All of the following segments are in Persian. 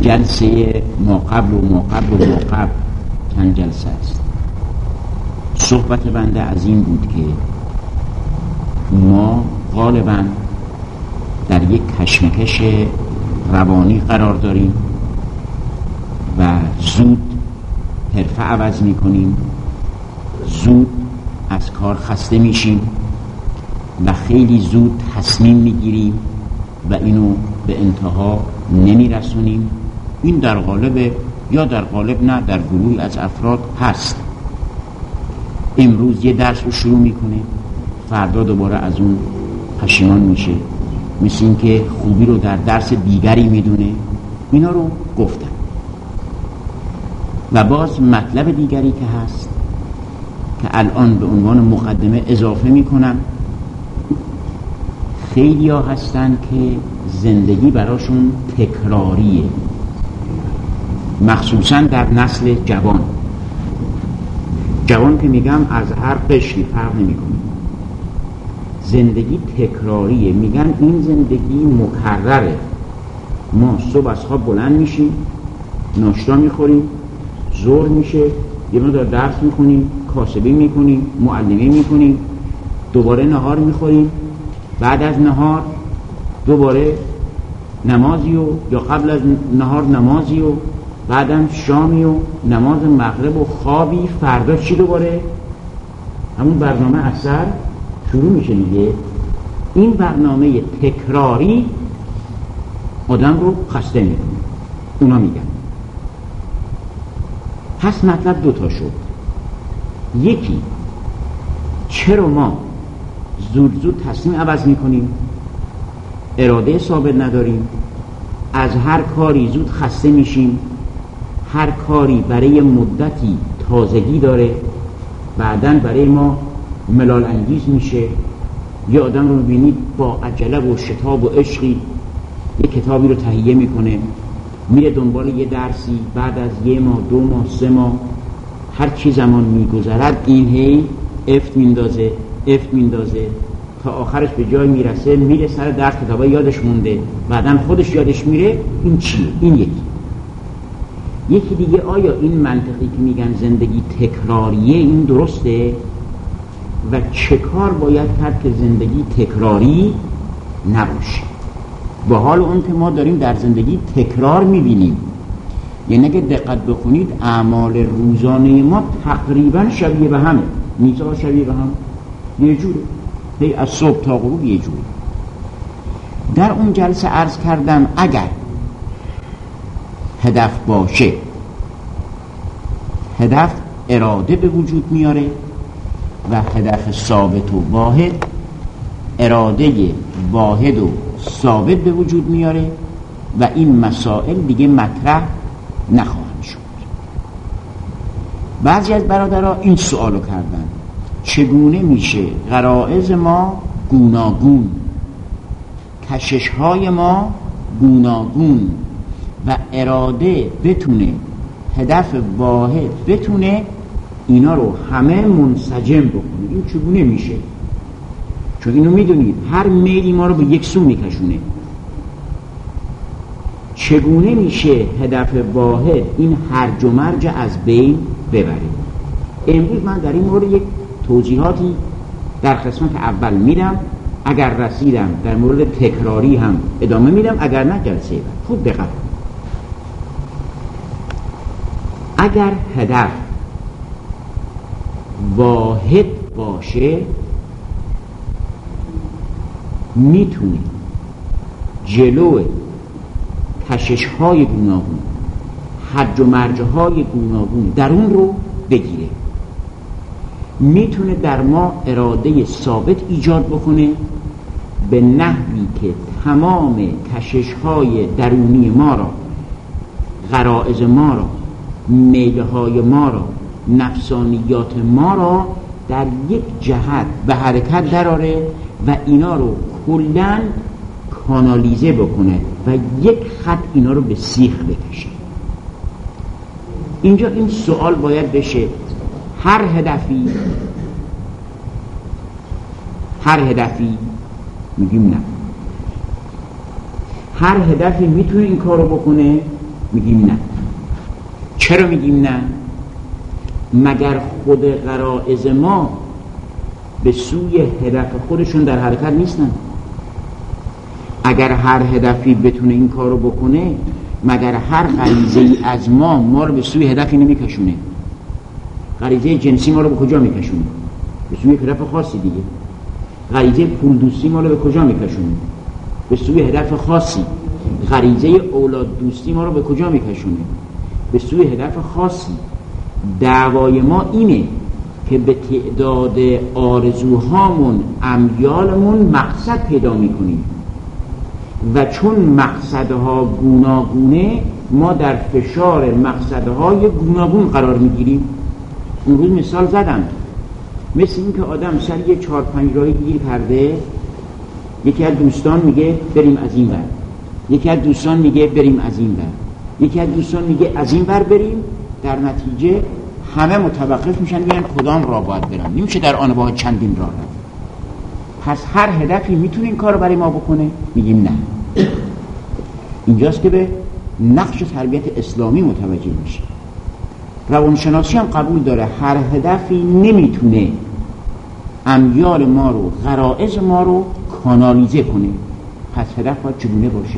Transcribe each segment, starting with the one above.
جلسه ما قبل چند جلسه است. صحبت بنده از این بود که ما غالبا در یک کشمکش روانی قرار داریم و زود حرفه عوض میکنیم، زود از کار خسته میشیم و خیلی زود تصمیم میگیریم و اینو به انتها نمیرسونیم. این در قالب یا در قالب نه در گروهی از افراد هست. امروز یه درس رو شروع میکنه، فردا دوباره از اون پشیمان میشه، مثل این که خوبی رو در درس دیگری میدونه. اینا رو گفتم. و باز مطلب دیگری که هست که الان به عنوان مقدمه اضافه میکنم، خیلی ها هستن که زندگی براشون تکراریه، مخصوصا در نسل جوان که میگم از هر قشری فرق نمیکنه، زندگی تکراریه. میگن این زندگی مکرره. ما صبح از خواب بلند میشیم، ناشتا میخوریم، ظهر میشه یه مقدار درس میخونیم، کاسبی میکنیم، معلمی میکنیم، دوباره نهار میخوریم، بعد از نهار دوباره نمازی و یا قبل از نهار نمازی و بعدم شامی و نماز مغرب و خوابی. فردا چی دوباره؟ همون برنامه عصر شروع میشه دیگه. این برنامه تکراری آدم رو خسته میکنه. اونا میگن. پس مطلب دوتا شد. یکی، چرا ما زود تصمیم عوض میکنیم، اراده ثابت نداریم، از هر کاری زود خسته میشیم، هر کاری برای مدتی تازگی داره بعداً برای ما ملال انگیز میشه. یه آدم رو ببینید با عجله و شتاب و عشقی یه کتابی رو تهیه میکنه، میره دنبال یه درسی، بعد از 1 ماه 2 ماه 3 ماه هر چی زمان میگذرد این هی افت میندازه تا آخرش به جای میرسه، میره سر درس کتابا یادش مونده، بعداً خودش یادش میره. این چیه؟ این یکی دیگه. آیا این منطقی که میگن زندگی تکراریه این درسته؟ و چه کار باید کرد که زندگی تکراری نباشه؟ با حال اون که ما داریم در زندگی تکرار میبینیم. یعنی اگه دقت بخونید اعمال روزانه ما تقریبا شبیه به همه، میزا شبیه به هم، یه جوره، هی از صبح تا غروب یه جوره. در اون جلسه عرض کردم اگر هدف باشه، هدف اراده به وجود میاره و هدف ثابت و واحد اراده واحد و ثابت به وجود میاره و این مسائل دیگه مطرح نخواهند شد. بعضی از برادرها این سوالو کردن: چگونه میشه غرایز ما گوناگون، کشش‌های ما گوناگون و اراده بتونه، هدف واحد بتونه اینا رو همه منسجم بکنه؟ این چگونه میشه؟ چون اینو میدونید هر میلی ما رو به یک سو میکشونه. چگونه میشه هدف واحد این هرج و مرج از بین ببره؟ امروز من در این مورد یک توضیحاتی در قسمت اول میدم، اگر رسیدم در مورد تکراری هم ادامه میدم، اگر نه جلسه بعد. خوب دقت. اگر هدف واحد باشه میتونه جلو کشش‌های گوناگون، هرج و مرج‌های گوناگون در اون رو بگیره، میتونه در ما اراده ثابت ایجاد بکنه به نحوی که تمام کشش‌های درونی ما را، غرایز ما را، میل‌های ما را، نفسانیات ما را در یک جهت به حرکت دراره و اینا رو کلاً کانالیزه بکنه و یک خط اینا رو به سیخ بکشه. اینجا این سوال باید بشه: هر هدفی میگیم نه، هر هدفی میتونه این کارو بکنه میگیم نه. چرا میگیم نه؟ مگر خود غرایز ما به سوی هدف خودشون در حرکت نیستن؟ اگر هر هدفی بتونه این کارو بکنه، مگر هر غریزه‌ای از ما رو به سوی هدفی نمیکشونه؟ غریزه جنسی ما رو به کجا میکشونه؟ به سوی هدف خاصی دیگه. غریزه پول دوستی ما رو به کجا میکشونه؟ به سوی هدف خاصی. غریزه اولاد دوستی ما رو به کجا میکشونه؟ به سوی هدف خاصی. دعوای ما اینه که به تعداد آرزوهامون، امیالمون مقصد پیدا میکنیم و چون مقصدها گوناگونه ما در فشار مقصدهای گوناگون قرار میگیریم. اون روز مثال زدم، مثل این که آدم سر یه 4-5 راهی گیر کرده، یکی از دوستان میگه بریم از این ور، یکی از دوستان میگه بریم از این ور، یکی از دوستان میگه از این ور بریم. در نتیجه همه متوقف میشن میگن کدام راه باید برم، نمیشه در آن واحد چندین راه رفت. پس هر هدفی میتونه این کار رو برای ما بکنه؟ میگیم نه. اینجاست که به نقش تربیت اسلامی متوجه میشه. روانشناسی هم قبول داره هر هدفی نمیتونه امیال ما رو، غرایز ما رو کانالیزه کنه. پس هدف باید چگونه باشه؟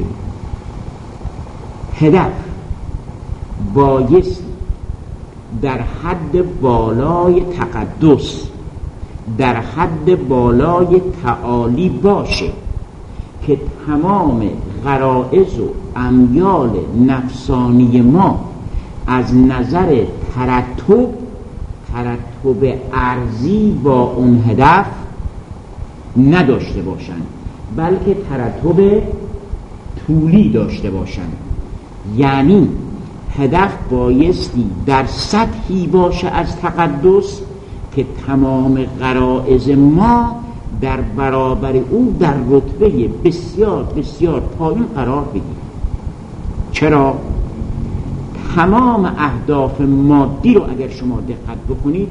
هدف بایست در حد بالای تقدس، در حد بالای تعالی باشه که تمام غرایز و امیال نفسانی ما از نظر ترتب ارزی با اون هدف نداشته باشند، بلکه ترتب طولی داشته باشند. یعنی هدف بایستی در سطحی باشه از تقدس که تمام غرایز ما در برابر او در رتبه بسیار بسیار پایین قرار بگیره. چرا؟ تمام اهداف مادی رو اگر شما دقت بکنید،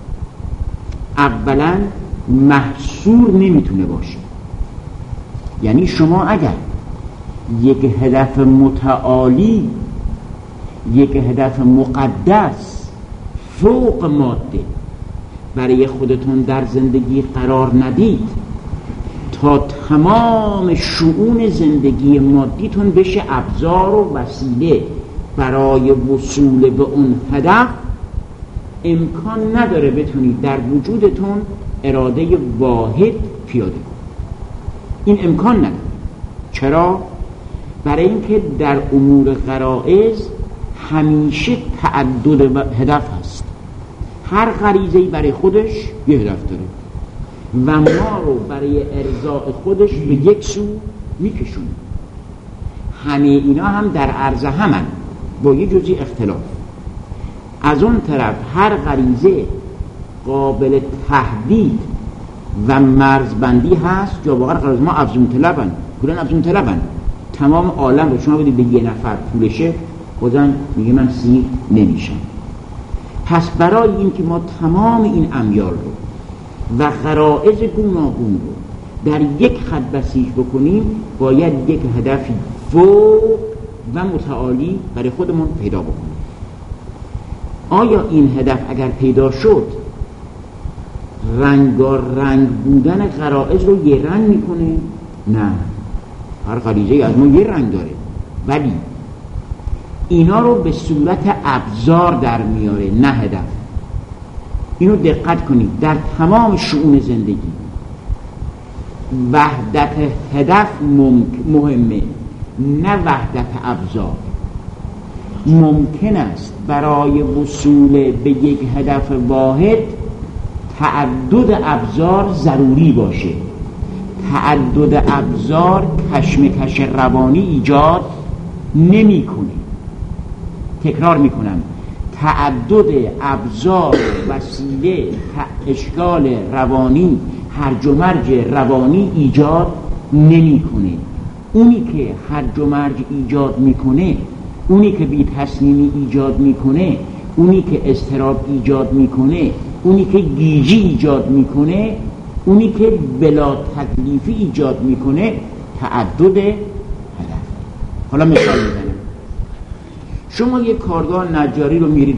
اولا محصور نمیتونه باشه. یعنی شما اگر یک هدف متعالی، یک هدف مقدس فوق ماده برای خودتون در زندگی قرار ندید تا تمام شؤون زندگی مادیتون بشه ابزار و وسیله برای وصول به اون هدف، امکان نداره بتونید در وجودتون اراده واحد پیاده کنید. این امکان نداره. چرا؟ برای اینکه در امور غرایز همیشه تعدد هدف هست. هر غریزه‌ای برای خودش یه هدف داره و ما رو برای ارضاء خودش به یک سو میکشونه. همه اینا هم در عرض همن با یه جزئی اختلاف. از اون طرف هر غریزه قابل تهدید و مرزبندی هست. جا واقعا غرض ما افزون طلبن، پولن افزون طلبن. تمام عالم رو شما بدید به یه نفر پولشه، خودن میگه من سیر نمیشم. پس برای این که ما تمام این امیال رو و غرایز گوناگون رو در یک خط بسیج بکنیم، باید یک هدفی فوق و متعالی برای خودمون پیدا بکنیم. آیا این هدف اگر پیدا شد رنگارنگ بودن غرایز رو یه رنگ میکنه؟ نه، هر غریزه از ما یه رنگ داره، ولی اینا رو به صورت ابزار در میاره، نه هدف. اینو دقت کنید، در تمام شؤون زندگی وحدت هدف مهمه، نه وحدت ابزار. ممکن است برای وصول به یک هدف واحد تعدد ابزار ضروری باشه. تعدد ابزار کشمکش روانی ایجاد نمی‌کنه. تکرار میکنم، تعدد ابزار وسیله اشکال روانی، هرج و مرج روانی ایجاد نمیکنه. اونی که هرج و مرج ایجاد میکنه، اونی که بی تصمیمی ایجاد میکنه، اونی که اضطراب ایجاد میکنه، اونی که گیجی ایجاد میکنه، اونی که بلا تکلیفی ایجاد میکنه تعدد هدف. حالا مثال میزنم. شما یک کارگاه نجاری رو میرید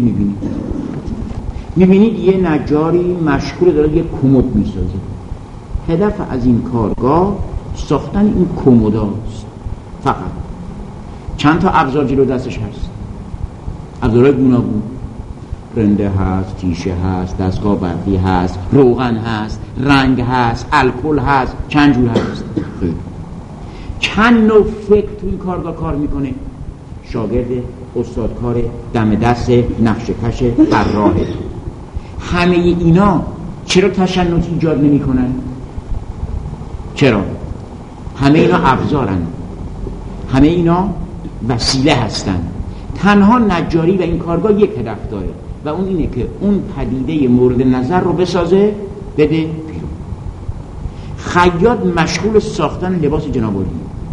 میبینید یه نجاری مشغول داره یک کمد میسازه. هدف از این کارگاه ساختن این کمداست. فقط چند تا ابزار جلو دستش هست، ابزارهای گوناگون، رنده هست، تیشه هست، دستگاه برقی هست، روغن هست، رنگ هست، الکل هست، چند جور هست. چند نوع فکر تو این کارگاه کار میکنه؟ شاگرد، استادکار، دم دست، نقشه‌کش، طراح. همه اینا چرا تشنج ایجاد نمیکنن؟ چرا؟ همه اینا ابزارن، همه اینا وسیله هستن. تنها نجاری و این کارگاه یک هدف داره و اون اینه که اون پدیده مورد نظر رو بسازه بده بیرون. خیاط مشغول ساختن لباس جنابالی،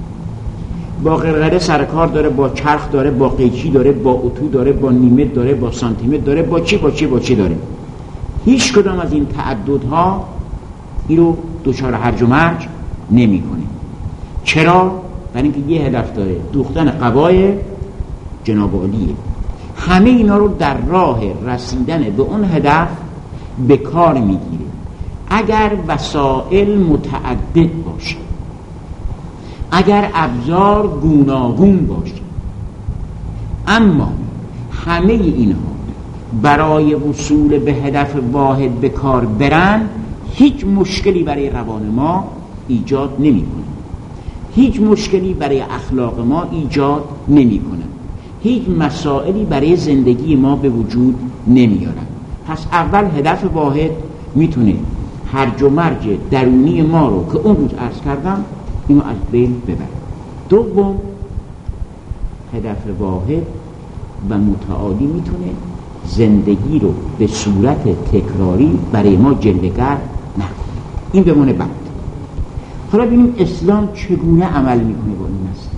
با قرقره سرکار داره، با چرخ داره، با قیچی داره، با اتو داره، با نیمت داره، با سانتیمتر داره، با چی داره. هیچ کدام از این تعددها این رو دچار هرج و مرج نمی‌کنه. چرا؟ برای اینکه یه هدف داره، دوختن قبای جناب عالیه. همه اینا رو در راه رسیدن به اون هدف به کار میگیره. اگر وسائل متعدد باشه، اگر ابزار گوناگون باشه، اما همه اینها برای وصول به هدف واحد به کار برن، هیچ مشکلی برای روان ما ایجاد نمی‌کنه، هیچ مشکلی برای اخلاق ما ایجاد نمی‌کنه، هیچ مسائلی برای زندگی ما به وجود نمیارن. پس اول هدف واحد میتونه هرج و مرج درونی ما رو که اون روز عرض کردم اینو از بین ببره. دوم، هدف واحد و متعالی میتونه زندگی رو به صورت تکراری برای ما جلوگر نکنه. این بمونه بعد. حالا ببینیم اسلام چگونه عمل میکنه با این مسئله.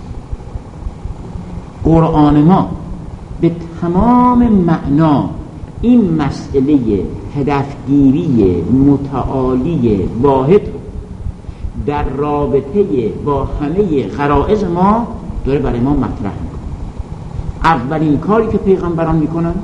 قرآن ما به تمام معنا این مسئله هدفگیری متعالی واحد رو در رابطه با همه غرایز ما داره برای ما مطرح میکنه. اولین کاری که پیغمبران میکنن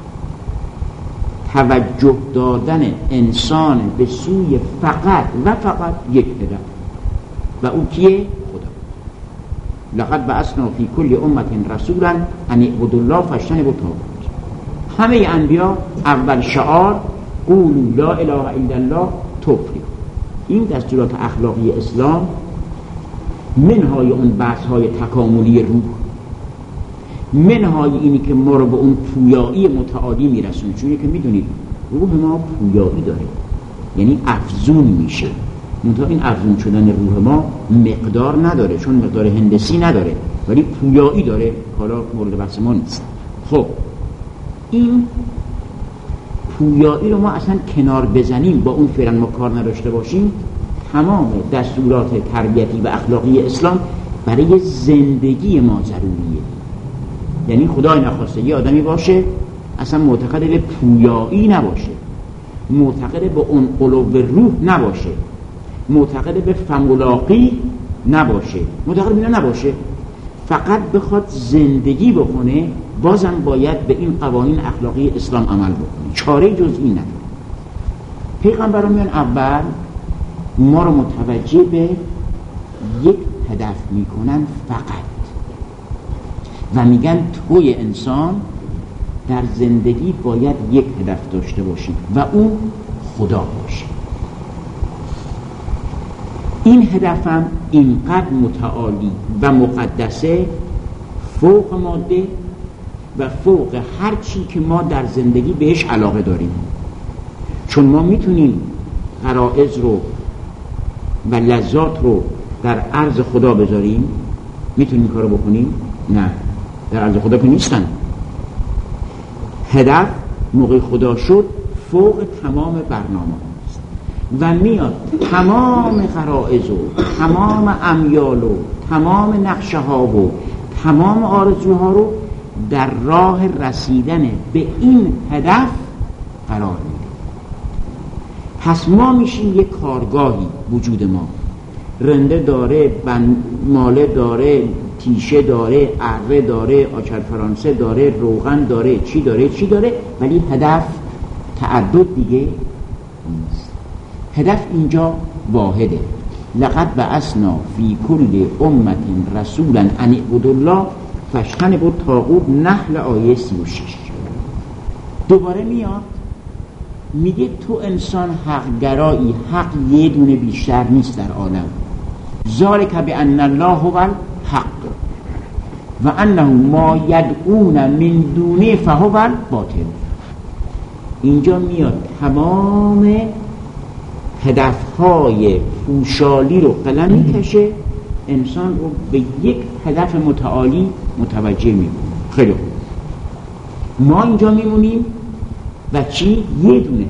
توجه دادن انسان به سوی فقط یک هدف و اون کیه؟ خدا. لقد بعثنا فی کل امة رسولا ان اعبدوا الله فاجتنبوا الطاغوت. همه انبیا اول شعار قولوا لا اله الا الله تفلحوا. این دستورات اخلاقی اسلام منهای اون بحث‌های تکاملی روح، منهای اینی که ما رو به اون پویایی متعالی میرسونه. چون که میدونید روح ما پویایی داره، یعنی افزون میشه. منتها این افزون شدن روح ما مقدار نداره، چون مقدار هندسی نداره، ولی پویایی داره. حالا مورد بحث ما نیست. خب این پویایی رو ما اصلا کنار بزنیم، با اون فعلا ما کار نداشته باشیم، تمام دستورات تربیتی و اخلاقی اسلام برای زندگی ما ضروریه. یعنی خدای نخواسته یه آدمی باشه اصلا معتقد به پویایی نباشه، معتقد به اون قلوب روح نباشه، معتقد به فمولاقی نباشه، معتقد به اینا نباشه، فقط بخواد زندگی بکنه، بازم باید به این قوانین اخلاقی اسلام عمل بکنه. چاره جز این نداره. پیغمبران میان اول ما رو متوجه به یک هدف میکنن فقط و میگن توی انسان در زندگی باید یک هدف داشته باشی و اون خدا باشه. این هدفم اینقدر متعالی و مقدسه، فوق ماده و فوق هر چی که ما در زندگی بهش علاقه داریم. چون ما میتونیم غرایز رو و لذات رو در عرض خدا بذاریم، میتونیم این کارو بکنیم؟ نه، در عرض خدا که نیستن. هدف موقع خدا شد فوق تمام برنامه هست و میاد تمام غرایز و تمام امیال و تمام نقشه ها و تمام آرزوها رو در راه رسیدن به این هدف قرار میده. پس ما میشیم یک کارگاهی، وجود ما رنده داره، ماله داره، تیشه داره، اره داره، آچار فرانسه داره، روغن داره، چی داره، ولی هدف تعدد دیگه نیست. هدف اینجا واحده. لقد بعثنا فی کل امت رسولا ان اعبدوا الله فاجتنبوا الطاغوت، نحل آیه 36. دوباره میاد میگه تو انسان حق گرایی، حق یه دونه بیشتر نیست در عالم. ذالک بان الله هو الحق و انه ما یدعون من دونه فهو الباطل. اینجا میاد تمام هدفهای پوشالی رو قلم میکشه، انسان رو به یک هدف متعالی متوجه میکنه. خیلی خوب، ما اینجا میمونیم و چی؟ یه دونه.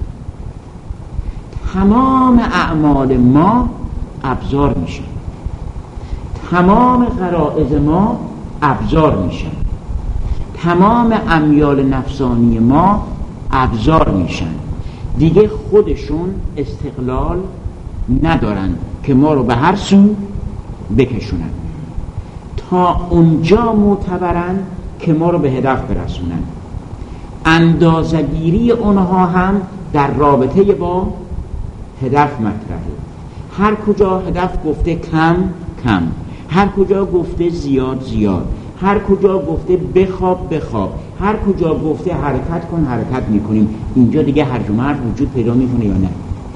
تمام اعمال ما ابزار میشه، تمام غرائز ما ابزار میشن، تمام امیال نفسانی ما ابزار میشن. دیگه خودشون استقلال ندارن که ما رو به هر سو بکشونن، تا اونجا معتبرن که ما رو به هدف برسونن. اندازه‌گیری اونها هم در رابطه با هدف مطرحه. هر کجا هدف گفته کم کم، هر کجا گفته زیاد زیاد، هر کجا گفته بخواب بخواب، هر کجا گفته حرکت کن حرکت میکنیم. اینجا دیگه هرج و مرج وجود پیدا میکنه یا نه؟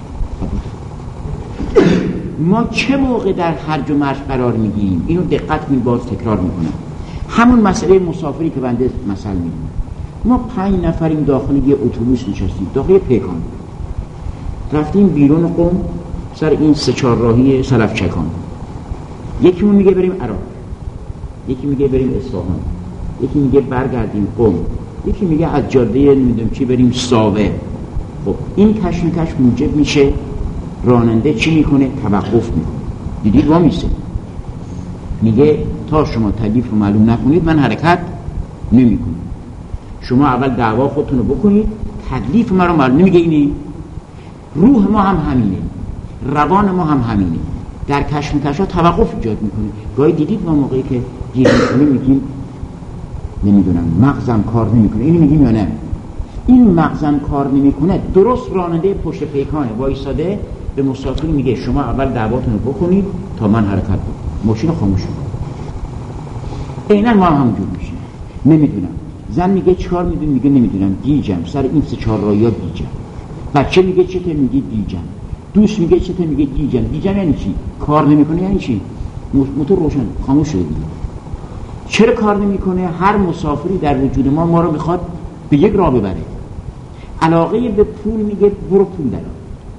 ما چه موقع در هرج و مرج قرار میگیریم؟ اینو دقت کنید، باز تکرار میکنم. همون مسئله مسافری که بنده مثل میدونم. ما 5 نفریم داخل یه اتوبوس نشستیم، داخل پیکان، رفتیم بیرون قم سر این 3-4 راهی سلفچکان. یکی اون میگه بریم عراق، یکی میگه بریم اصفهان، یکی میگه برگردیم قم، یکی میگه از جاده نمیدونم چی بریم ساوه. خب این کشمکش موجب میشه راننده چی میکنه؟ توقف میکنه. دیدید وامیسته، میگه تا شما تکلیف رو معلوم نکنید من حرکت نمیکنم. شما اول دعوا خودتون رو بکنید، تکلیف ما رو معلوم. نمیگه اینه؟ روح ما هم همینه، روان ما هم همینه. در کشمکش ها توقف ایجاد میکنه. گاهی دیدید ما موقعی که گیر میکنیم میگیم نمیدونم مغزم کار نمیکنه، اینو میگیم یا نه؟ این مغزم کار نمیکنه. درست راننده پشت پیکانه وایساده به مسافر میگه شما اول دعواتون رو بکنید تا من حرکت کنم. ماشین رو خاموش کنم. عیناً ما همونجور میشیم. نمیدونم. زن میگه چیکار میدونی؟ میگه نمیدونم، گیجم سر این 3-4 راهیا گیجم. بچه میگه چته؟ میگه گیجم. دوست میگه چته؟ میگه گیجم. گیجم یعنی چی؟ کار نمیکنه یعنی چی؟ موتور روشن خاموش شده. چرا کار نمیکنه؟ هر مسافری در وجود ما رو میخواد به یک راه ببره. علاقه به پول میگه برو پول درآ.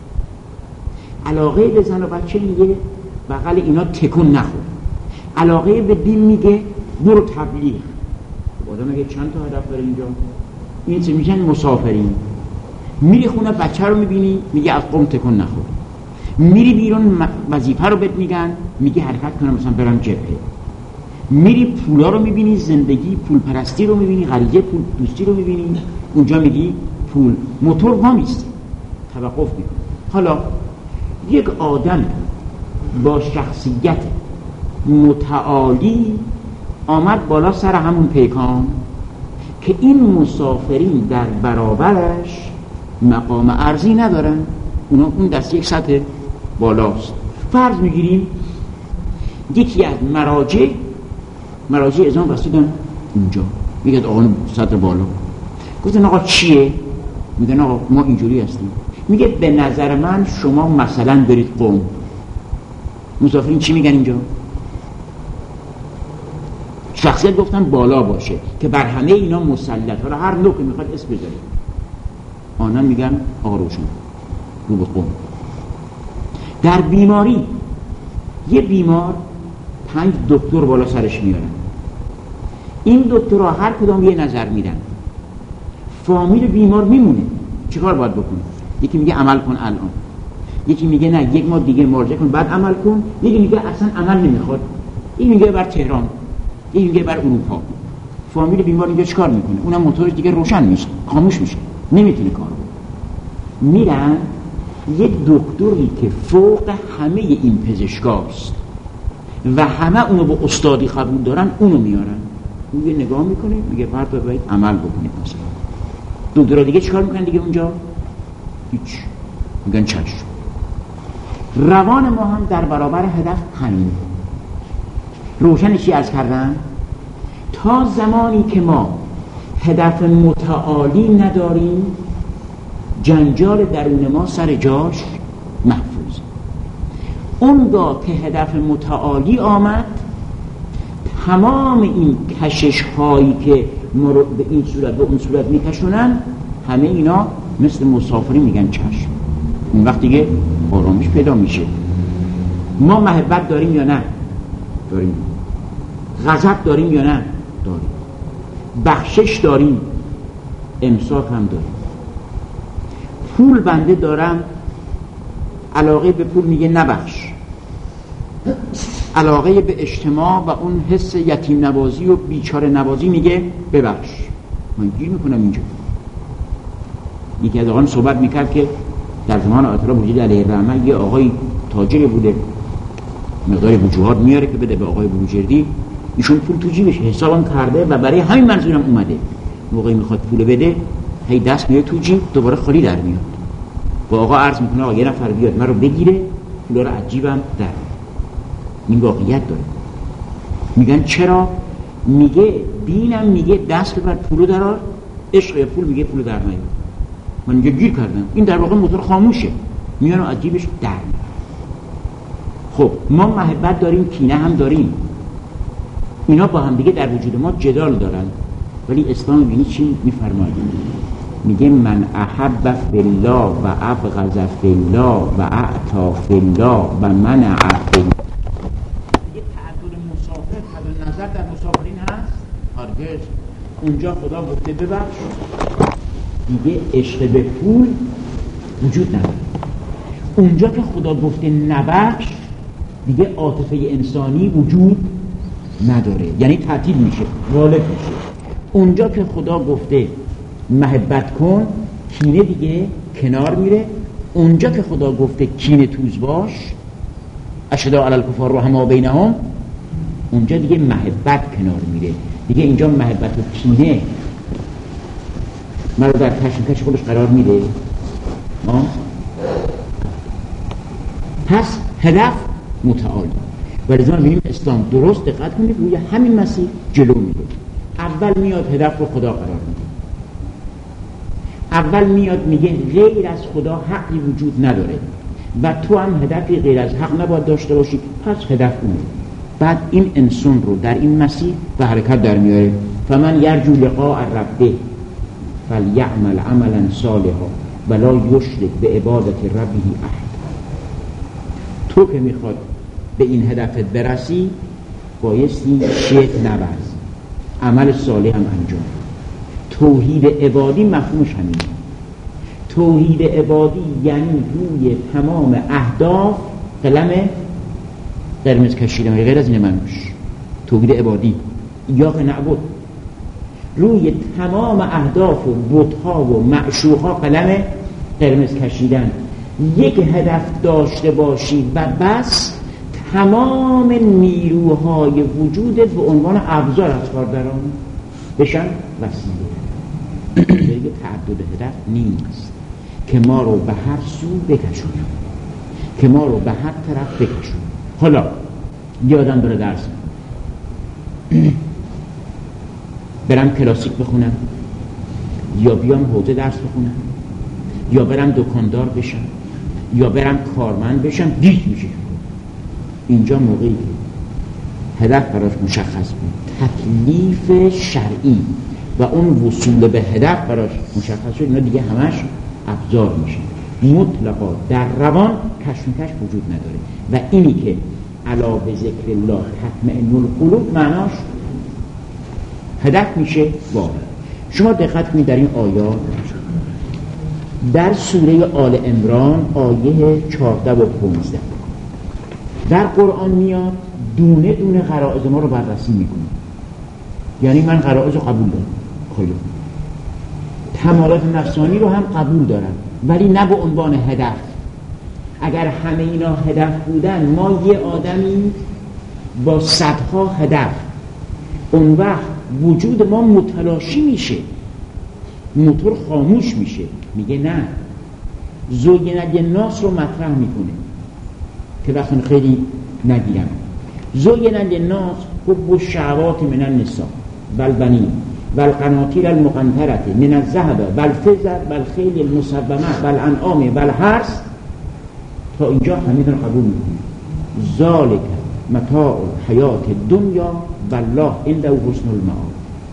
علاقه به زن و بچه میگه بغل اینا تکون نخور. علاقه به دین میگه برو تبلیغ. آدم میگه چند تا هدف داره اینجا؟ این چه میشن؟ مسافرین. میری خونه بچه رو میبینی میگه از قم تکون نخور. میری بیرون وظیفه رو بهت میگن میگه حرکت کنم مثلا برم جبهه. میری پولا رو میبینی، زندگی پول پرستی رو میبینی، غریزه پول دوستی رو میبینی، اونجا میگی پول. موتور وامیسته، توقف میکنه. حالا یک آدم با شخصیت متعالی آمد بالا سر همون پیکان که این مسافرین در برابرش مقام ارزی ندارن، اون دست یک سطح بالاست. فرض میگیریم یکی از مراجع ازام رسیدن اونجا، میگه آقا سطح بالا. گفتن آقا چیه؟ میگن آقا ما اینجوری هستیم. میگه به نظر من شما مثلا برید قم. مسافرین چی میگن اینجا؟ شخصیت گفتن بالا باشه که بر همه اینا مسلط، حالا هر نوع که میخواد اسم بذاره. آنها میگن آقا روشن رو به قم. در بیماری یه بیمار 5 دکتر بالا سرش میارن. این دکترها هر کدام یه نظر میدن. فامیل بیمار میمونه. چیکار باید بکنه؟ یکی میگه عمل کن الان، یکی میگه نه 1 ماه دیگه مراجعه کن بعد عمل کن، یکی میگه اصلا عمل نمیخواد، این میگه بر تهران، این میگه بر اروپا. فامیل بیمار اینجا چیکار میکنه؟ اونم موتورش دیگه روشن میشه، خاموش میشه، نمیتونه کار کنه. میرن یک دکتری که فوق همه این پزشکاست و همه اونو با استادی قبول دارن، اونو میارن، اون یه نگاه میکنه میگه فردا باید عمل بکنید. مثلا دکترها دیگه چیکار میکنن دیگه اونجا؟ هیچ، میگن چشم. روان ما هم در برابر هدف همینه. روشن چی عرض کردم؟ تا زمانی که ما هدف متعالی نداریم، جنجال درون ما سر جاش محفوظ. اونگاه که هدف متعالی آمد، تمام این کشش هایی که ما رو به این صورت به اون صورت میکشونن، همه اینا مثل مسافری میگن چشم. اون وقت دیگه آرامش پیدا میشه. ما محبت داریم یا نه؟ داریم. غضب داریم یا نه؟ داریم. بخشش داریم، امساک هم داریم. پول بنده دارم، علاقه به پول میگه نبخش، علاقه به اجتماع و اون حس یتیم نوازی و بیچاره نوازی میگه ببخش. من گیر میکنم اینجا. یکی از آقایان صحبت میکرد که در زمان آیت الله بروجردی علیه الرحمه یه آقای تاجری بوده، مقدار وجوهات میاره که بده به آقای بروجردی، ایشون پول تو جیبش حسابم کرده و برای همین منظورم اومده. موقعی میخواد پول بده، هی دست میاره تو جیب، دوباره خالی در میاد. با آقا عرض میکنه آقا یه نفر بیاد من رو بگیره، پول رو از جیبم در. این واقعیت داره. میگن چرا؟ میگه دینم میگه دست ببر پولو درار، عشق پول میگه پولو در نیار. من اینجا گیر کردم. این در واقع موتور خاموشه، میانو از جیبش در میاد. خب ما محبت داریم، کینه هم داریم، اینا با هم دیگه در وجود ما جدال دارن، ولی اسلام ببینی چی میفرماید؟ میگه من احب فی الله و ابغض فی الله و اعطا فی الله و منع فی الله. دیگه تعدد مسافر، تعدد نظر در مسافرین هست؟ هرگز. اونجا خدا گفته ببخش، دیگه عشق به پول وجود نداره. اونجا که خدا گفته نبخش، دیگه عاطفه انسانی وجود نداره، یعنی تعطیل میشه، غالب میشه. اونجا که خدا گفته محبت کن، کینه دیگه کنار میره. اونجا که خدا گفته کینه توز باش، اشداء علی الکفار رحماء بینهم، اونجا دیگه محبت کنار میره. دیگه اینجا محبت و کینه مرا در کشمکش خودش قرار میده. پس هدف متعالی. ولی زمان ببینیم اسلام درست دقت کنید روی همین مسیر جلو میره. اول میاد هدف رو خدا قرار میده. اول میاد میگه غیر از خدا حقی وجود نداره و تو هم هدفی غیر از حق نباید داشته باشی، پس هدف اونه. بعد این انسان رو در این مسیر به حرکت در میاره. فمن یرجو لقاء ربه فلیعمل عملا صالحا ولا یشرک بعبادت ربه احد. تو که میخواد به این هدفت برسی، بایستی شرک نورزی، عمل صالح هم انجام. توحید عبادی مفهومش همینه. توحید عبادی یعنی روی تمام اهداف قلم قرمز کشیدن، غیر از این منوش. توحید عبادی یا نعبد، روی تمام اهداف و بت‌ها و معشوق‌ها قلم قرمز کشیدن. یک هدف داشته باشی و بس، تمام نیروهای وجودت به عنوان ابزار از کار درآمد بشن وسیله. دیگه تعدد هدف نیست که ما رو به هر سو بکشونه، که ما رو به هر طرف بکشونه. حالا یادم بره درس برم کلاسیک بخونم، یا بیام حوزه درس بخونم، یا برم دکاندار بشم، یا برم کارمند بشم، گیج میشه. اینجا موقعی که هدف براش مشخص بود، تکلیف شرعی و اون وصول به هدف براش مشخص شد، اینا دیگه همش ابزار میشه. مطلقا در روان کشمکش وجود نداره. و اینی که الا به ذکر الله تطمئن القلوب معناش هدف میشه واقع. شما دقت کنید در این آیات، در سوره آل عمران آیه 14 و 15 در قرآن میاد دونه دونه غرائز ما رو بررسی میکنه. یعنی من غرائز رو قبول دارم، خیلی تمایلات نفسانی رو هم قبول دارم، ولی نه به عنوان هدف. اگر همه اینا هدف بودن، ما یه آدمی با صدها هدف، اون وقت وجود ما متلاشی میشه، موتور خاموش میشه. میگه نه، زوینه ناس رو مطرح میکنه که وقتی خیلی نگیرم. زوینه ناس حب الشهوات من النساء والبنین والقناطیر المقنطرة من الذهب والفضة والخیل المسومة والانعام والحرث. تا اینجا همین رو قبول میکنه. ذالک متاع الحیات دنیا والله عنده حسن المآب.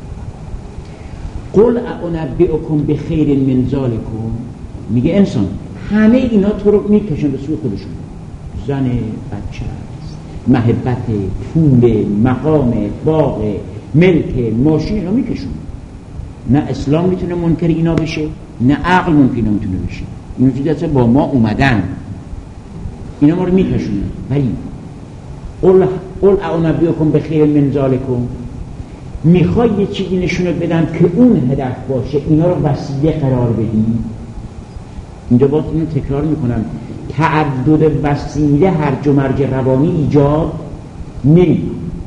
قل اعنبئکم بخیر من ذالکم. میگه انسان همه اینا تو رو میکشن به سوی خودشون. زن، بچه، محبت، پول، مقام، باغ، ملک، ماشین، اینا میکشون. نه اسلام میتونه منکر اینا بشه، نه عقل ممکنه میتونه بشه. این چیزی هست با ما اومدن، اینا ما رو میکشونن. ولی قل اعنبئکم بخیر من ذالکم، میخوای یه چیزی نشونت بدن که اون هدف باشه، اینا رو وسیله قرار بدی. اینجا باز اینو تکرار میکنم، تعدد وسیله هرج و مرج روانی ایجاد نمیکنه.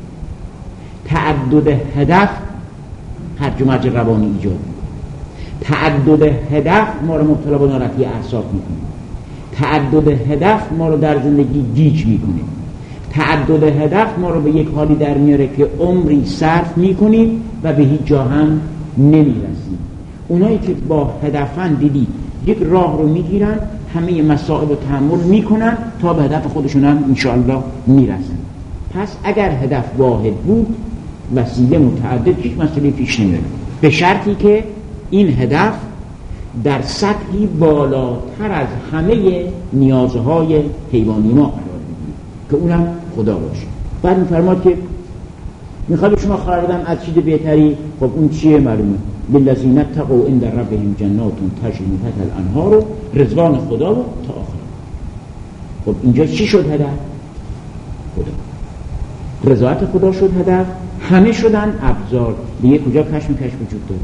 تعدد هدف هرج و مرج روانی ایجاد میکنه. تعدد هدف ما رو مبتلا به ناراحتی اعصاب میکنه. تعدد هدف ما رو در زندگی گیج میکنه. تعدد هدف ما رو به یک حالی در میاره که عمری صرف میکنیم و به هیچ جا هم نمیرسیم. اونایی که با هدفن دیدی یک راه رو میگیرن، همه مسائل رو تحمل میکنن تا به هدف خودشون هم انشاءالله میرسن. پس اگر هدف واحد بود، وسیله متعدد، هیچ مسئله پیش نمیره، به شرطی که این هدف در سطحی بالاتر از همه نیازهای حیوانی ما قرار بگیره که اونم خدا باشه. بعد میفرماد که میخواد به شما خبر بدم از چیز بهتری. خب اون چیه؟ معلومه للذین اتقوا عند ربهم جنات تجری من تحتها الانهار، رضوان خدا و تا آخر. خب اینجا چی شد هدف؟ خدا، رضایت خدا شد هدف. همه شدن ابزار. دیگه کجا کشف وجود داره؟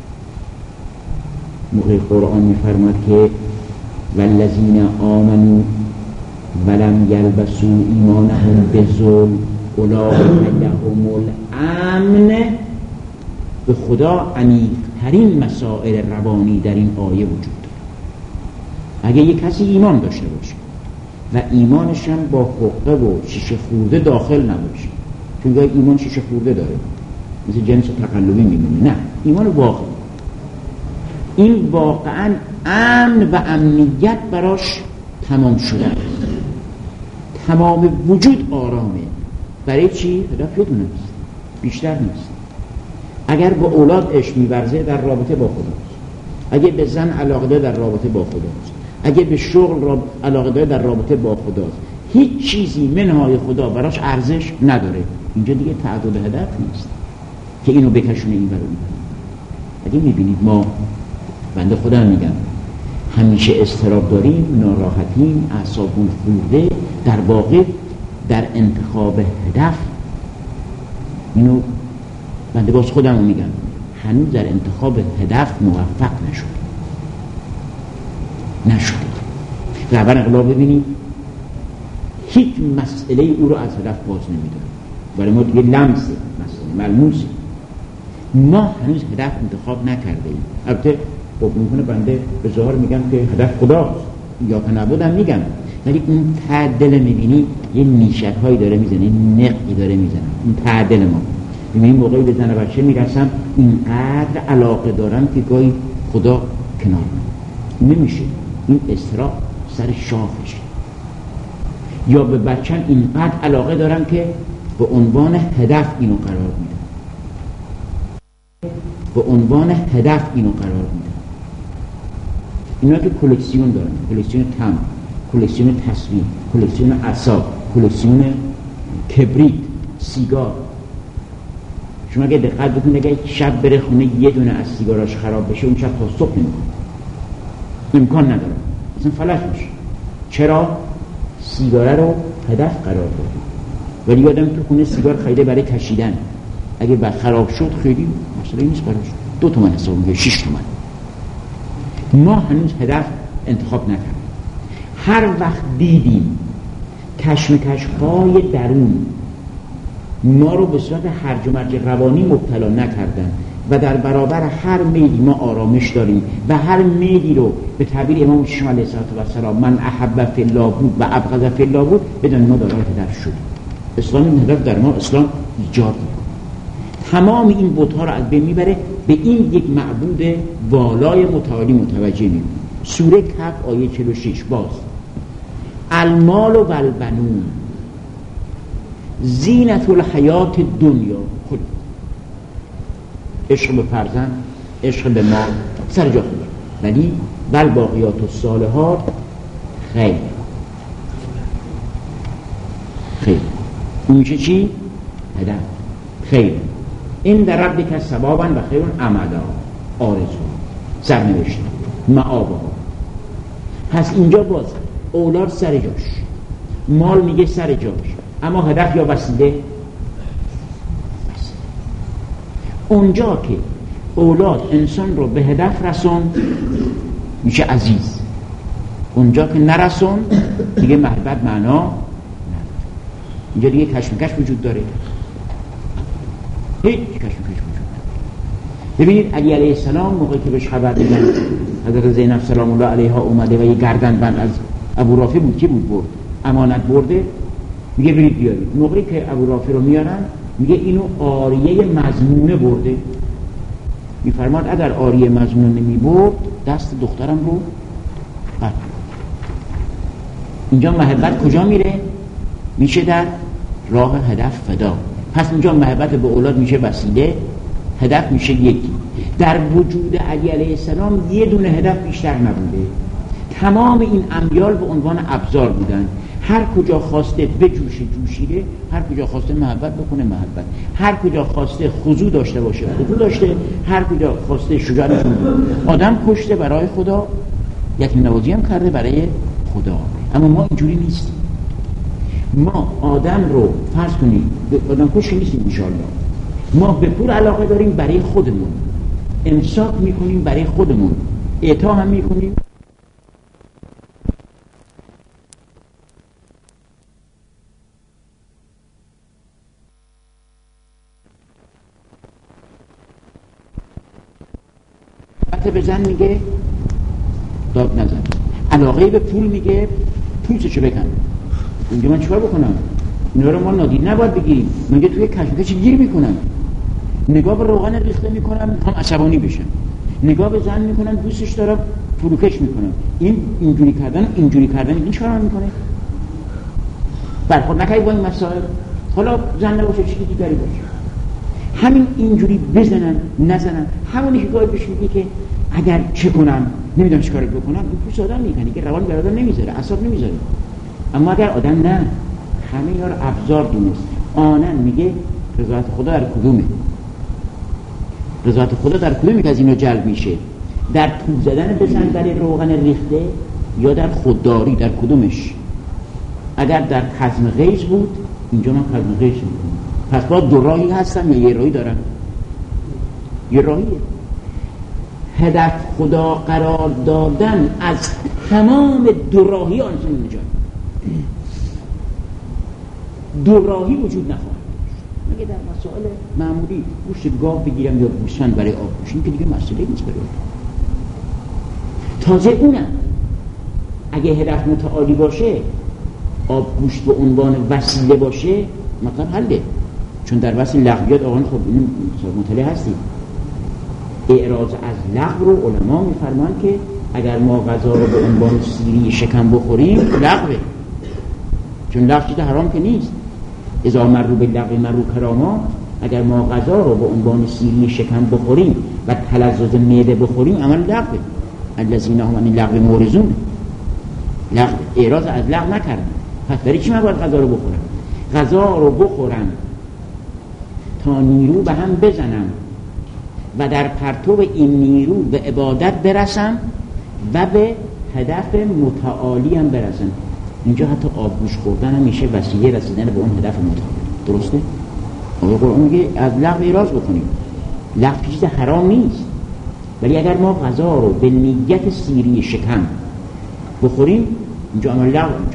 موقع قرآن میفرماد که والذین آمنوا ولم یلبسوا ایمانهم بظلم اولئک لهم الامن. به خدا عمیق‌ترین مسائل روانی در این آیه وجود داره. اگه یک کسی ایمان داشته باشه و ایمانش هم با حقه و شیشه خورده داخل نباشه، چون گاهی ایمان شیشه خورده داره، مثل جنس تقلبی میمونه. نه، ایمان واقعی، این واقعا امن و امنیت براش تمام شده، تمام وجود آرامه. برای چی؟ هدف یه دونه است، بیشتر نیست. اگر با اولاد عشق می‌ورزه در رابطه با خداست، اگه به زن علاقه داره در رابطه با خداست، اگه به شغل علاقه داره در رابطه با خداست، هیچ چیزی منهای خدا براش ارزش نداره. اینجا دیگه تعدد هدف نیست که اینو بکشونه این برون. اگه می‌بینید ما، بنده خودم میگم، همیشه اضطراب داریم، ناراحتیم، اعصابمون خورده، در واقع در انتخاب هدف، اینو بنده باز خودم رو میگم، هنوز در انتخاب هدف موفق نشده. رهبر انقلاب ببینید هیچ مسئله او رو از هدف باز نمیداره. برای ما دیگه لمسه، مسئله ملموسه. ما هنوز هدف انتخاب نکرده ایم. البته خب میکنه بنده به ظاهر میگم که هدف خداست، یا که نبودم میگم، ولی اون تعدل میبینی یه نیشک هایی داره میزنه، نقی داره میزنه. اون تعدل ما این موقعی به زن بچه میرسم اینقدر علاقه دارم که گاهی خدا کنار نمیشه، این اضطراب سر شاخشه. یا به بچم اینقدر علاقه دارم که به عنوان هدف اینو قرار میدم، به عنوان هدف اینو قرار میدم. اینا که کلکسیون دارن، کلکسیون تمبر، کلکسیون تصویر، کلکسیون عصا، کلکسیون کبریت، سیگار. شما اگه دقت بکنید اگه شب بره خونه یه دونه از سیگاراش خراب بشه، اون شب تا صبح نمیکنه، امکان نداره، اصلا فلج میشه. چرا؟ سیگاره رو هدف قرار داده. ولی آدم تو خونه سیگار خریده برای کشیدن، اگه بعد خراب شد خیلی مسئله نیست براش، 2 تومن حساب میشه، 6 تومن. ما هنوز هدف انتخاب نکردیم. هر وقت دیدیم کشمکش‌های درون ما رو به صورت هرج و مرج روانی مبتلا نکردن و در برابر هر میلی ما آرامش داریم و هر میلی رو به تعبیر امام شیعه علیه السلام من احب فی الله بود و ابغض فی الله بود بدون ما دارای هدف شد. اسلام این هدف در ما اسلام ایجاد میکنه، تمام این بت‌ها رو از بین میبره، به این یک معبود والای متعالی متوجه میشه. سوره کهف آیه 46 باز المال و البنون زینت الحیات دنیا، خود عشق به فرزند، عشق به مال سر جا خود، ولی والباقیات الصالحات خیر اون میشه چی؟ هدف خیر این در ربک ثوابا و خیر عملا آرزو سرنوشت معابه ها. پس اینجا باز اولاد سر جاش، مال میگه سر جاش، اما هدف یا وسیله؟ اونجا که اولاد انسان رو به هدف رسون میشه عزیز، اونجا که نرسون دیگه محبت معنا نداره. اینجا دیگه کشمکش وجود داره، هیچ کشمکش وجود نداره. ببینید علی علیه السلام موقعی که بهش خبر میدن حضرت زینب سلام الله علیها اومده و یه گردن بند از ابو رافع بود که بود برد امانت برده، میگه برید بیارید. موقعی که ابو رافع رو میارن میگه اینو آریه مظنونه برده. میفرماد اگر آریه مظنونه میبرد دست دخترم رو قطع. اینجا محبت کجا میره؟ میشه در راه هدف فدا. پس اینجا محبت به اولاد میشه وسیله، هدف میشه یکی. در وجود علی علیه السلام یه دونه هدف بیشتر نبوده، تمام این امیال به عنوان ابزار بودن. هر کجا خواسته بجوشه جوشیده، هر کجا خواسته محبت بکنه محبت، هر کجا خواسته خضوع داشته باشه خضوع داشته، هر کجا خواسته شجاعت آدم کشته برای خدا، یکی نوازی هم کرده برای خدا. اما ما اینجوری نیستیم. ما آدم رو فرض کنیم آدم کشی نیستیم انشاءالله، ما به پول علاقه داریم برای خودمون، امساک میکنیم برای خودمون، اعطا هم میکنیم. حتی به زن میگه داد نزن، علاقه به پول میگه پولشو بکن. اینجا من چیکار بکنم؟ اینا رو ما نادید نباید بگیریم. میگه توی کشمکش گیر میکنم، نگاه به روغن ریخته میکنم هم عصبانی بشم، نگاه به زن میکنم دوستش دارم فروکش میکنم. این اینجوری کردن این چیکار میکنه؟ برخورد نکنید با این مسائل. حالا زن نباشه چیزی دیگری باشه، همین اینجوری بزنن نزنن. همونی که گاهی بهش میگی که اگر چه کنم نمیدونم چیکار بکنم، این پوست آدم میکنه که روان بر آدم نمیذاره، اعصاب نمیذاره. اما اگر آدم نه همه اینا رو ابزار دونست، آنن میگه رضایت خدا در کدومه؟ رضایت خدا در کدومی که از اینو جلب میشه؟ در توپ زدن بزن برای روغن ریخته یا در خودداری؟ در کدومش؟ اگر در کظم غیظ بود اینجا من کظم غیظ میکنم. پس با دو راهی هستم یا یه راهی دارم؟ یه راهیه. هدف خدا قرار دادن از تمام دو راهی آنسان نجات. دو راهی وجود نخواهد داشت. مگه در مسائل معمولی گوشت گاو بگیرم یا گوسفند برای آب پوشیم که دیگه مسئله نیست برای تازه اونم اگه هدف متعالی باشه، آب گوشت به عنوان وسیله باشه، مطلب حله. چون در وصل لغویات آقایان خب اینو مطلع هستیم، اعراض از لغو رو علما میفرمان که اگر ما غذا رو به عنوان سیری شکم بخوریم لغوه، چون لغو چیز حرام که نیست. اذا مروا باللغو مروا کراما، اگر ما غذا رو به عنوان سیری شکم بخوریم و تلذذ معده بخوریم عمل لغوه. الذین هم عن اللغو معرضون، لغو اعراض از لغو نکردن. پس برای چی من باید غذا رو بخورم؟ غذا رو بخورم تا نیرو به هم بزنم و در پرتو این نیرو به عبادت برسم و به هدف متعالی هم برسم. اینجا حتی آبگوش خوردن هم میشه وسیله رسیدن به اون هدف متعالی. درسته؟ آقای قرآن میگه از لغو اعراض بکنیم. لغو چیز حرام نیست، ولی اگر ما غذا رو به نیت سیری شکم بخوریم اینجا عمل لغو اینجا.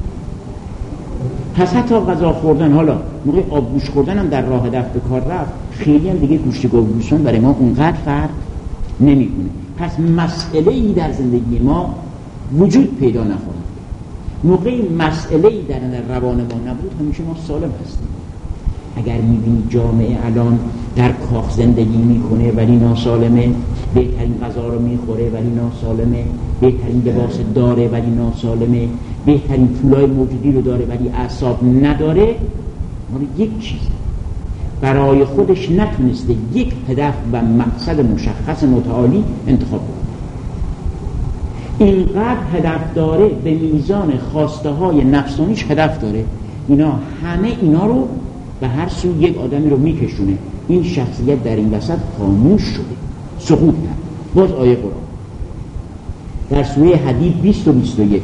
پس حتی غذا خوردن، حالا موقع آبگوش خوردن هم در راه هدف به کار رفت، خیلی هم دیگه گوشت گوسفند برای ما اونقدر فرق نمیکنه. پس مسئله‌ای در زندگی ما وجود پیدا نخواهد. موقعی مسئله‌ای در روان ما نبود، همیشه ما سالم هستیم. اگر می‌بینی جامعه الان در کاخ زندگی میکنه ولی ناسالمه، بهترین غذا رو میخوره ولی ناسالمه، بهترین لباس داره ولی ناسالمه، بهترین پولای موجودی رو داره ولی اعصاب نداره، مال یک چیز برای خودش نتونسته یک هدف و مقصد مشخص متعالی انتخاب کنه. اینقدر هدف داره، به میزان خواسته های نفسانیش هدف داره، اینا همه اینا رو به هر سو یک آدمی رو میکشونه. این شخصیت در این وسط خاموش شده، سقوط کرد. باز آیه قرآن در سوره حدید 20 و 21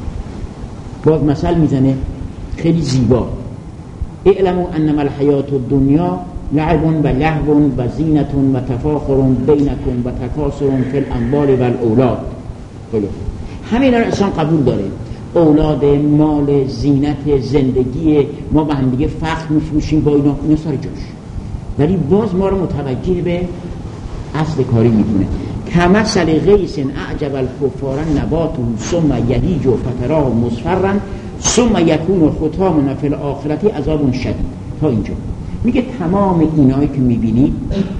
باز مثل میزنه خیلی زیبا: اعلموا انما الحیات الدنیا لعب و لهو و زینة و تفاخر بینکم و تکاثر فی الاموال و الاولاد. همه اینا رو انسان قبول داره، اولاد، مال، زینت، زندگی، ما با هم دیگه فخر میفروشیم با اینا سر جاش، ولی باز ما رو متوجه به اصل کاری میکنه. کمثل غیث اعجب الکفار نباته ثم یهیج فتراه مصفرا ثم یکون ختامه فی الاخرة عذاب شدید. تا اینجا میگه تمام اینایی که میبینی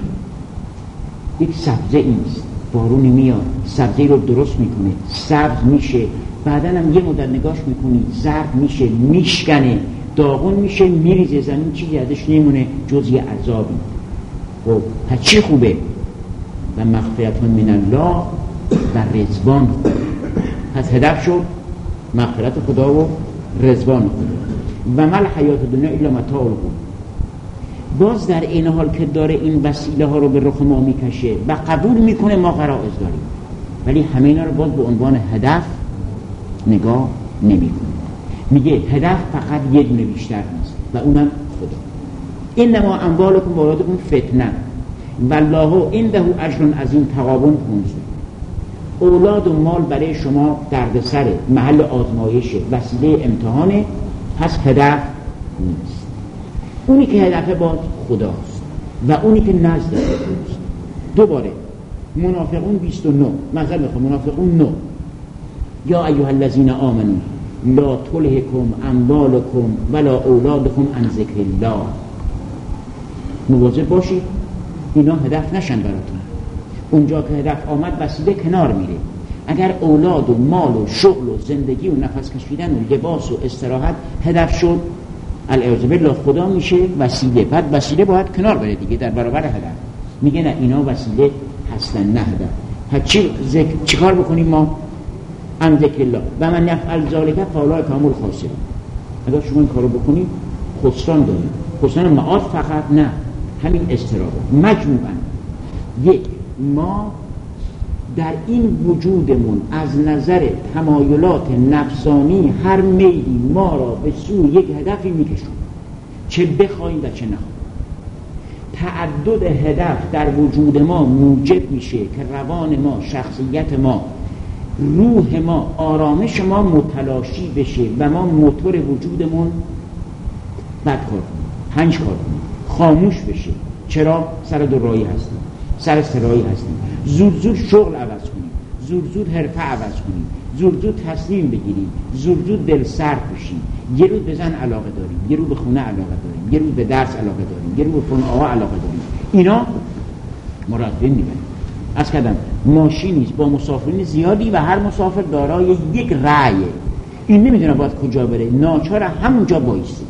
یک سبزه ایست، بارونی میاد، سبزه رو درست میکنه، سبز میشه، بعدن هم یه مدت نگاش میکنی زرد میشه، میشکنه، داغون میشه، میریزه زمین، چیزی ازش نمونه جز یه عذابی. خب پس چی خوبه؟ و مغفرت من الله و رضوان. پس هدف شد مغفرت خدا و رضوان خدا. و مل حیات دنیا الا متاع الغرور. باز در این حال که داره این وسیله ها رو به رخ ما میکشه و قبول میکنه ما غرائز داریم، ولی همه اینا رو باز به عنوان هدف نگاه نمیکنه. میگه هدف فقط یه دونه بیشتر نیست و اونم خدا. انما اموالکم و اولادکم فتنه والله عنده اجر عظیم. تغابن 15. اولاد و مال برای شما دردسره، محل آزمایشه، وسیله امتحانه، پس هدف نیست. اونی که هدف باز خداست و اونی که نزد خداست. دوباره منافقون 29 مثلا میخوام منافقون 9 یا ایها الذین آمنوا لا تلهکم اموالکم ولا اولادکم عن ذکر الله. مواظب باشید اینا هدف نشن براتون. اونجا که هدف آمد وسیله کنار میره. اگر اولاد و مال و شغل و زندگی و نفس کشیدن و لباس و استراحت هدف شد، العیاذ بالله خدا میشه وسیله. بعد وسیله باید کنار بره دیگه در برابر هدف. میگه نه اینا وسیله هستن نه هدف. پس چی کار بکنیم ما؟ عن ذکر الله و من یفعل ذلک فاولئک هم الخاسرون. اگر شما این کارو بکنید خسران دارید. خسران معاد فقط نه، همین استراحت. مجموعاً یک، ما در این وجودمون از نظر تمایلات نفسانی هر میلی ما را به سوی یک هدفی میکشون، چه بخوایم و چه نخوایم. تعدد هدف در وجود ما موجب میشه که روان ما، شخصیت ما، روح ما، آرامش ما متلاشی بشه و ما موتور وجودمون بد کار کنیم، پنج کار کنیم، خاموش بشه. چرا؟ سر دو راهی هستیم، سر سرایی هستیم. زود زود شغل عوض کنیم، زود زود حرفه عوض کنیم، زود زود تصمیم بگیریم، زود زود دل سرد بشیم. یه روز به زن علاقه داریم، یه روز به خونه علاقه داریم، یه روز به درس علاقه داریم، یه روز به فلان آقا علاقه داریم. اینا مراد میبریم. از کردم ماشینیست با مسافرین زیادی و هر مسافر دارای یک رأیه. این نمیدونه باید کجا بره، ناچار همونجا بایسته.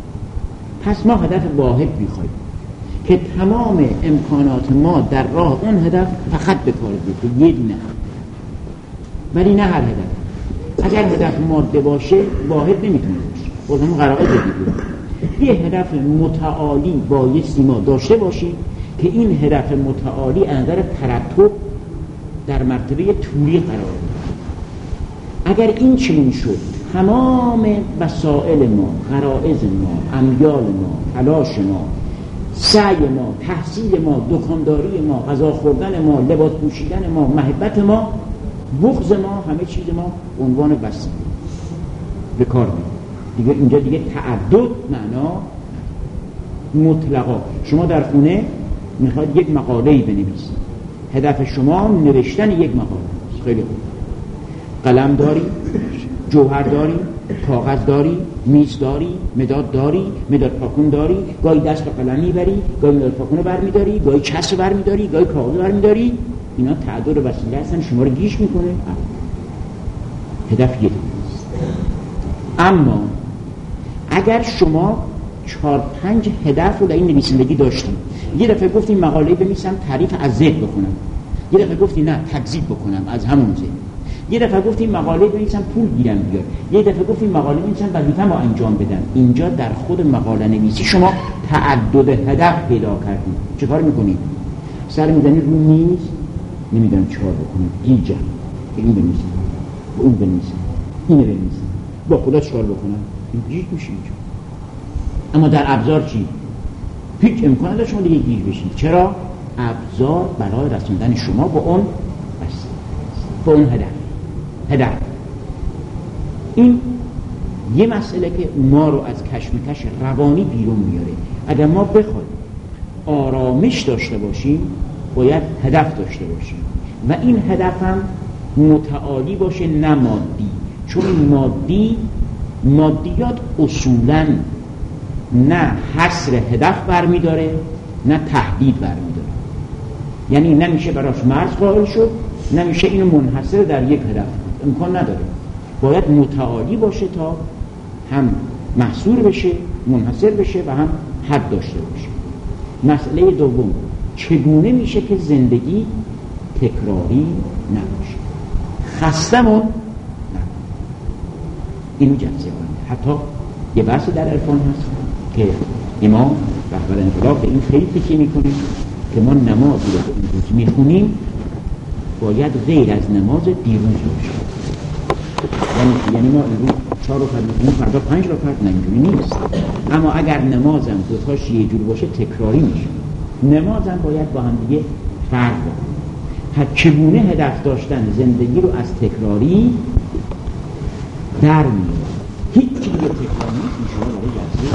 پس ما هدف واحد میخوایم که تمام امکانات ما در راه اون هدف فقط به کار بیفته، یه دونه. ولی نه هر هدف. اگر هدف ماده باشه واحد نمیتونه باشه، بازم قرائز دیگه. یه هدف متعالی بایستی ما داشته باشیم که این هدف متعالی از نظر ترتب در مرتبه طولی قرار بگیره. اگر این چنین شد، تمام وسائل ما، غرائز ما، امیال ما، تلاش ما، سعی ما، تحصیل ما، دکانداری ما، غذا خوردن ما، لباس پوشیدن ما، محبت ما، بغض ما، همه چیز ما عنوان وسیله. به کار میبرید. اینجا دیگه تعدد معنا مطلقا. شما در خونه میخواد یک مقاله‌ای بنویسید، هدف شما نوشتن یک مقاله است. خیلی خوب، قلم داری، جوهر داری، کاغذ داری، میز داری، مداد داری، مداد پاکون داری، گاهی دست به قلم میبری، گاهی مداد پاکون رو برمیداری، گاهی چسب برمیداری، گاهی کاغذ برمیداری. اینا تعدد وسیله هستن، شما رو گیج میکنه. هدف یک است. اما اگر شما 4-5 هدف رو در این نویسندگی داشتیم، یه دفعه گفتیم مقاله بنویسم تعریف از ذهن بکنم، یه دفعه گفتیم نه تکذیب بکنم از همون ذهن، یه دفعه گفتیم مقاله بنویسم پول گیرم بیاد، یه دفعه گفتیم مقاله بنویسم وظیفه‌مو انجام بدم. اینجا در خود مقاله نویسی شما تعدد هدف پیدا کردید. چه کار میکنید؟ سر میزنید رو میز، نمیدونم چهار بکنید، گیجم که این بنویسم، اون بنویسم، اینو بنویسم، با خدا چهار بکنم، این گیج میشه اینجا. اما در ابزار چی؟ هیچ امکان نداره شما دیگه گیج بشید. چرا؟ ابزار برای رسوندن شما به اون به اون هدف. این یه مسئله که ما رو از کشمکش روانی بیرون میاره. اگر ما بخوایم آرامش داشته باشیم باید هدف داشته باشیم و این هدف هم متعالی باشه، نه مادی. چون مادیات اصولاً نه حصر هدف برمیداره نه تحدید برمیداره. یعنی نمیشه براش مرز قائل شد، نمیشه اینو منحصر در یک هدف، امکان نداره. باید متعالی باشه تا هم محصور بشه، منحصر بشه و هم حد داشته باشه. مسئله دوم، چگونه میشه که زندگی تکراری نباشه، خستمون نکنه. اینو جلسه کنیم. حتی یه بحث در عرفان هست که امام رهبر انقلاب به این خیلی تکیه میکنه که ما نمازی رو که امروز میخونیم باید غیر از نماز دیروز باشه. یعنی ما امروز 4 رکعت میخونیم، فردا 5 رکعت، نه اینجوری نیست. اما اگر نمازم دوتاش یه جور باشه تکراری میشه. نمازم باید با هم دیگه فرق بکنه. پس چگونه هدف داشتن زندگی رو از تکراری در میاره؟ هیچ چیزی تکرار نیست. انشاءالله برای جلسه